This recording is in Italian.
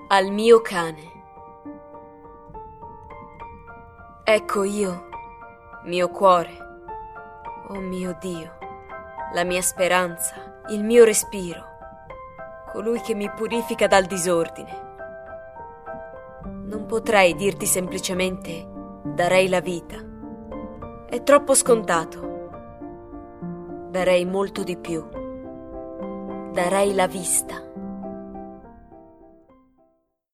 Al mio cane. Ecco io, mio cuore, oh mio Dio, la mia speranza, il mio respiro, colui che mi purifica dal disordine. Non potrei dirti semplicemente darei la vita. È troppo scontato. Darei molto di più. Darei la vista.